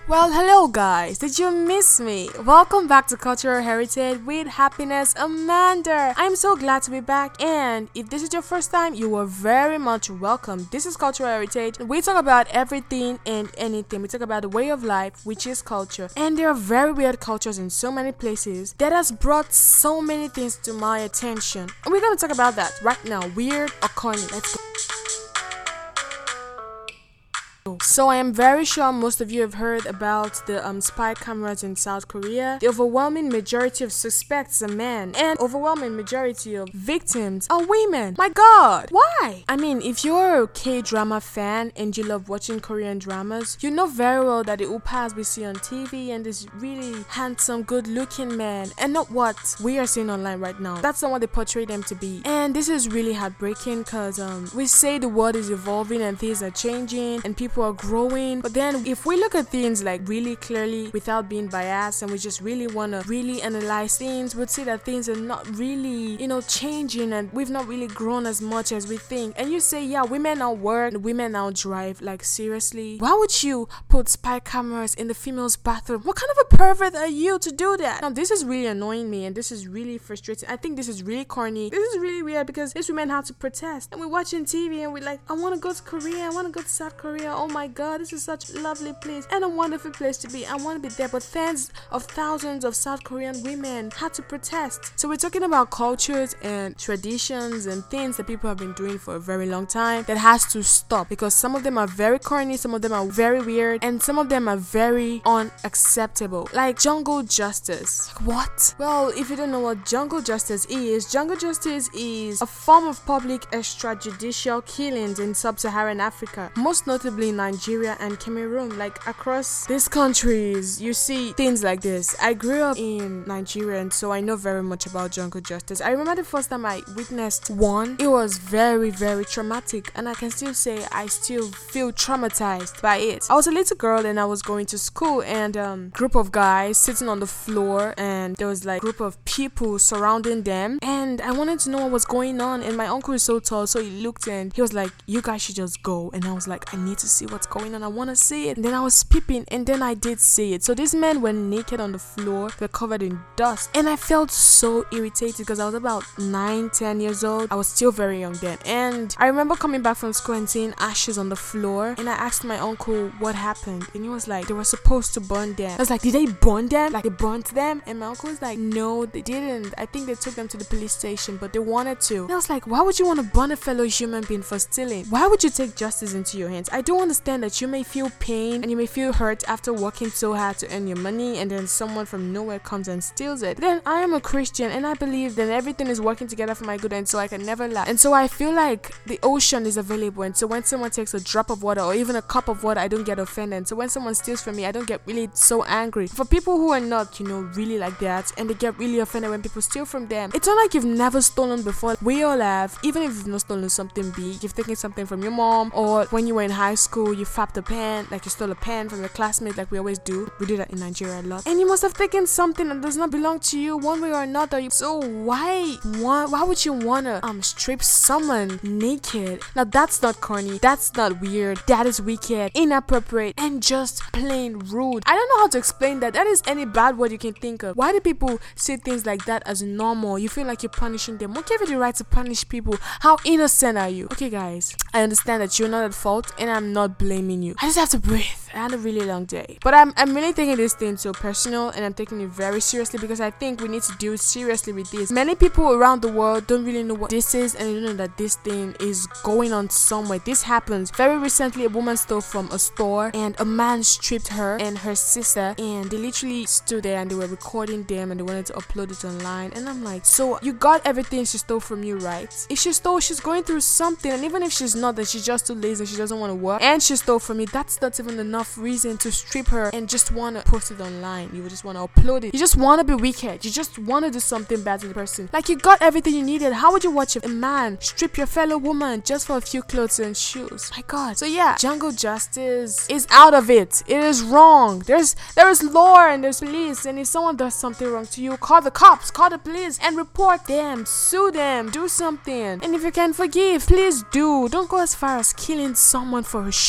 Well, hello guys, did you miss me? Welcome back to Cultural Heritage with Happiness Amanda. I'm so glad to be back, and if this is your first time, you are very much welcome. This is Cultural Heritage. We talk about everything and anything. We talk about the way of life, which is culture. And there are very weird cultures in so many places that has brought so many things to my attention. And we're going to talk about that right now. Weird or corny. Let's go. So I am very sure most of you have heard about the spy cameras in South Korea. The overwhelming majority of suspects are men, and overwhelming majority of victims are women. My God, why? I mean, if you're a K-drama fan and you love watching Korean dramas, you know very well that the upas we see on TV and this really handsome, good-looking man, and not what we are seeing online right now. That's not what they portray them to be. And this is really heartbreaking because we say the world is evolving and things are changing and people are growing, but then if we look at things like really clearly without being biased and we just really want to really analyze things, we'd see that things are not really changing and we've not really grown as much as we think. And you say, yeah, women now work and women now drive. Like, seriously, why would you put spy cameras in the female's bathroom? What kind of a pervert are you to do that? Now this is really annoying me and this is really frustrating. I think this is really corny. This is really weird because these women have to protest and we're watching TV and we're like, I want to go to Korea, I want to go to South Korea. Oh my God, this is such a lovely place and a wonderful place to be. I want to be there, but tens of thousands of South Korean women had to protest. So we're talking about cultures and traditions and things that people have been doing for a very long time that has to stop, because some of them are very corny, some of them are very weird, and some of them are very unacceptable. Like jungle justice. What? Well, if you don't know what jungle justice is a form of public extrajudicial killings in sub-Saharan Africa, most notably Nigeria and Cameroon. Like across these countries, you see things like this. I grew up in Nigeria, and so I know very much about jungle justice. I remember the first time I witnessed one. It was very, very traumatic, and I can still say I still feel traumatized by it. I was a little girl and I was going to school, and group of guys sitting on the floor, and there was like group of people surrounding them, and I wanted to know what was going on. And my uncle is so tall, so he looked and he was like, you guys should just go. And I was like, I need to see what's going on, I want to see it. And then I was peeping, and then I did see it. So these men were naked on the floor, they're covered in dust, and I felt so irritated because I was about 9-10 years old. I was still very young then, and I remember coming back from school and seeing ashes on the floor, and I asked my uncle what happened, and he was like, they were supposed to burn them. I was like, did they burn them? Like they burnt them? And my uncle was like, no, they didn't. I think they took them to the police station, but they wanted to. And I was like, why would you want to burn a fellow human being for stealing? Why would you take justice into your hands? I don't understand that you may feel pain and you may feel hurt after working so hard to earn your money, and then someone from nowhere comes and steals it. But then I am a Christian and I believe that everything is working together for my good, and so I can never lie. And so I feel like the ocean is available, and so when someone takes a drop of water or even a cup of water, I don't get offended. And so when someone steals from me, I don't get really so angry. For people who are not, really like that, and they get really offended when people steal from them, it's not like you've never stolen before. We all have. Even if you've not stolen something big, you've taken something from your mom, or when you were in high school, you fapped a pen, like you stole a pen from your classmate, like we always do. We do that in Nigeria a lot. And you must have taken something that does not belong to you one way or another. So why would you wanna strip someone naked? Now that's not corny, that's not weird, that is wicked, inappropriate, and just plain rude. I don't know how to explain that. That is any bad word you can think of. Why do people say things like that as normal? You feel like you're punishing them. What gave you the right to punish people? How innocent are you? Okay guys, I understand that you're not at fault and I'm not blaming you. I just have to breathe. I had a really long day, but I'm really taking this thing so personal, and I'm taking it very seriously because I think we need to deal seriously with this. Many people around the world don't really know what this is, and they don't know that this thing is going on somewhere. This happens. Very recently, a woman stole from a store and a man stripped her and her sister, and they literally stood there and they were recording them and they wanted to upload it online. And I'm like, so you got everything she stole from you, right? If she stole, she's going through something, and even if she's not, then she's just too lazy, she doesn't want to work, and she stole from you, that's not even enough reason to strip her and just want to post it online. You just want to upload it. You just want to be wicked. You just want to do something bad to the person. Like, you got everything you needed. How would you watch a man strip your fellow woman just for a few clothes and shoes? My God. So yeah, jungle justice is out of it. It is wrong. There is law and there's police, and if someone does something wrong to you, call the cops, call the police, and report them, sue them, do something. And if you can forgive, please do. Don't go as far as killing someone for a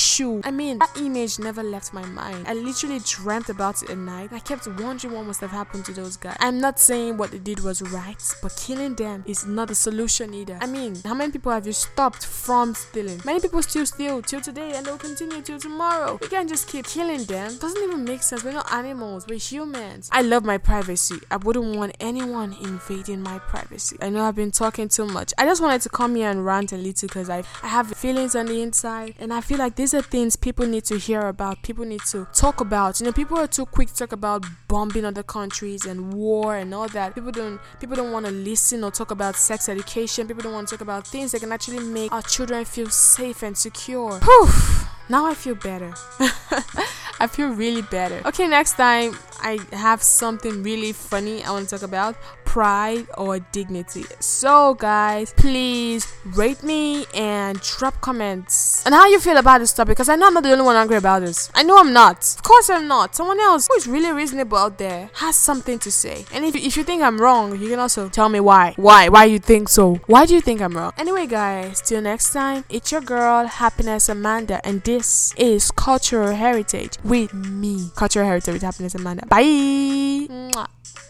shoe. I mean, that image never left my mind. I literally dreamt about it at night. I kept wondering what must have happened to those guys. I'm not saying what they did was right, but killing them is not a solution either. I mean, how many people have you stopped from stealing? Many people still steal till today, and they'll continue till tomorrow. You can't just keep killing them. Doesn't even make sense. We're not animals, we're humans. I love my privacy. I wouldn't want anyone invading my privacy. I know I've been talking too much. I just wanted to come here and rant a little because I have feelings on the inside, and I feel like these are things people need to hear about, people need to talk about. You know, people are too quick to talk about bombing other countries and war and all that. People don't want to listen or talk about sex education. People don't want to talk about things that can actually make our children feel safe and secure. Whew. Now I feel better. I feel really better. Okay, next time I have something really funny I want to talk about: pride or dignity. So guys, please rate me and drop comments on how you feel about this topic, because I know I'm not the only one angry about this. I know I'm not. Of course I'm not. Someone else who is really reasonable out there has something to say. And if you think I'm wrong, you can also tell me why. Why you think so? Why do you think I'm wrong? Anyway guys, till next time, it's your girl Happiness Amanda, and this is Cultural Heritage with me. Cultural Heritage with Happiness Amanda. Bye. Mwah.